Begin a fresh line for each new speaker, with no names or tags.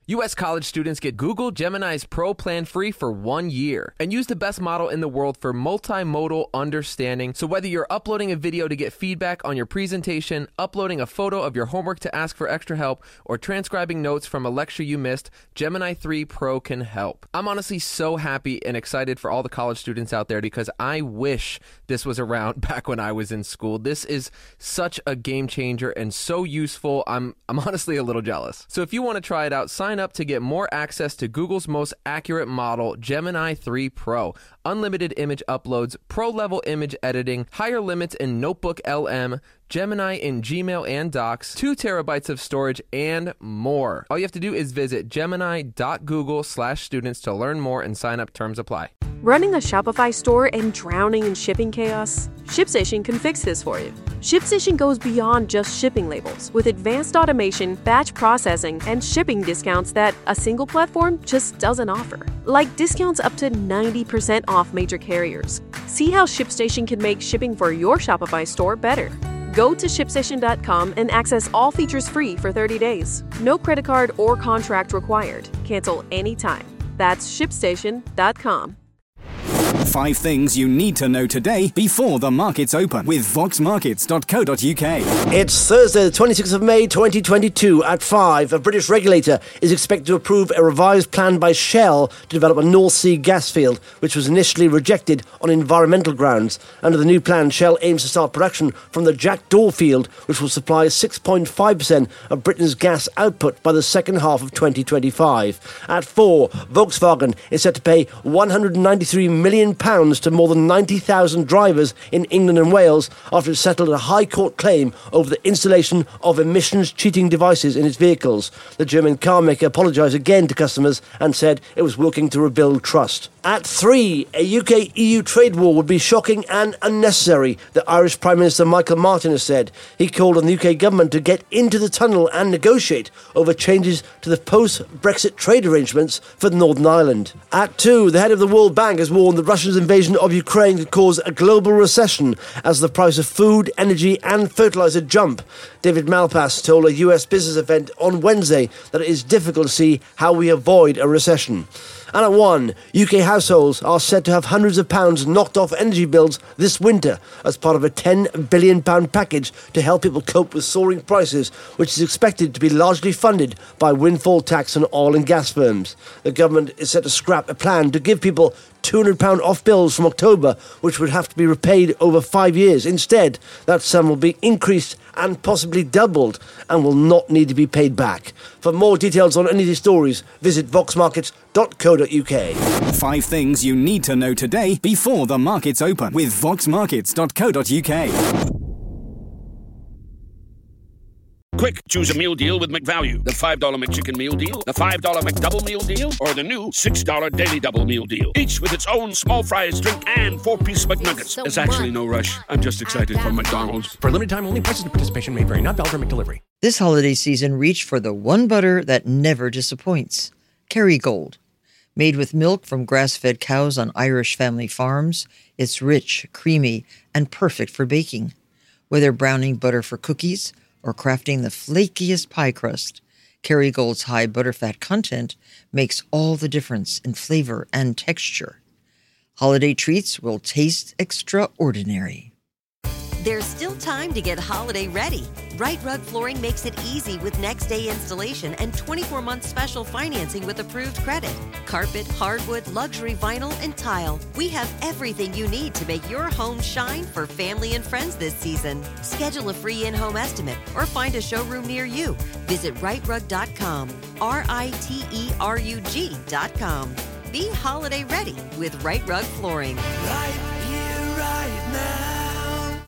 U.S. college students get Google Gemini's Pro plan free for 1 year and use the best model in the world for multimodal understanding. So whether you're uploading a video to get feedback on your presentation, uploading a photo of your homework to ask for extra help, or transcribing notes from a lecture you missed, Gemini 3 Pro can help. I'm honestly so happy and excited for all the college students out there because I wish this was around back when I was in school. This is such a game changer and so useful. I'm honestly a little jealous. So if you want to try it out, sign up to get more access to Google's most accurate model, Gemini 3 Pro. Unlimited image uploads, pro-level image editing, higher limits in Notebook LM, Gemini in Gmail and Docs, 2 terabytes of storage, and more. All you have to do is visit gemini.google/students to learn more and sign up. Terms apply.
Running a Shopify store and drowning in shipping chaos? ShipStation can fix this for you. ShipStation goes beyond just shipping labels with advanced automation, batch processing, and shipping discounts that a single platform just doesn't offer. Like discounts up to 90% off major carriers. See how ShipStation can make shipping for your Shopify store better. Go to ShipStation.com and access all features free for 30 days. No credit card or contract required. Cancel anytime. That's ShipStation.com.
5 things you need to know today before the markets open with voxmarkets.co.uk.
It's Thursday, the 26th of May, 2022 at 5. A British regulator is expected to approve a revised plan by Shell to develop a North Sea gas field, which was initially rejected on environmental grounds. Under the new plan, Shell aims to start production from the Jackdaw field, which will supply 6.5% of Britain's gas output by the second half of 2025. At 4, Volkswagen is set to pay £193 million to more than 90,000 drivers in England and Wales after it settled a High Court claim over the installation of emissions cheating devices in its vehicles. The German car maker apologised again to customers and said it was working to rebuild trust. At 3, a UK-EU trade war would be shocking and unnecessary, the Irish Prime Minister Michael Martin has said. He called on the UK government to get into the tunnel and negotiate over changes to the post-Brexit trade arrangements for Northern Ireland. At 2, the head of the World Bank has warned that Russia's invasion of Ukraine could cause a global recession as the price of food, energy and fertiliser jump. David Malpass told a US business event on Wednesday that it is difficult to see how we avoid a recession. And at 1, UK households are said to have hundreds of pounds knocked off energy bills this winter as part of a £10 billion package to help people cope with soaring prices, which is expected to be largely funded by windfall tax on oil and gas firms. The government is set to scrap a plan to give people £200 off bills from October, which would have to be repaid over 5 years. Instead, that sum will be increased and possibly doubled and will not need to be paid back. For more details on any of these stories, visit voxmarkets.co.uk.
5 things you need to know today before the markets open with voxmarkets.co.uk.
Quick, choose a meal deal with McValue. The $5 McChicken meal deal, the $5 McDouble meal deal, or the new $6 Daily Double meal deal. Each with its own small fries, drink, and 4-piece McNuggets. There's actually no rush. I'm just excited for McDonald's.
For limited time only, prices and participation may vary. Not valid for McDelivery.
This holiday season, reach for the one butter that never disappoints. Kerrygold. Made with milk from grass-fed cows on Irish family farms, it's rich, creamy, and perfect for baking. Whether browning butter for cookies or crafting the flakiest pie crust, Kerrygold's high butterfat content makes all the difference in flavor and texture. Holiday treats will taste extraordinary.
There's still time to get holiday ready. Right Rug Flooring makes it easy with next-day installation and 24-month special financing with approved credit. Carpet, hardwood, luxury vinyl, and tile. We have everything you need to make your home shine for family and friends this season. Schedule a free in-home estimate or find a showroom near you. Visit rightrug.com, RITERUG.com. Be holiday ready with Right Rug Flooring.
Right here, right now.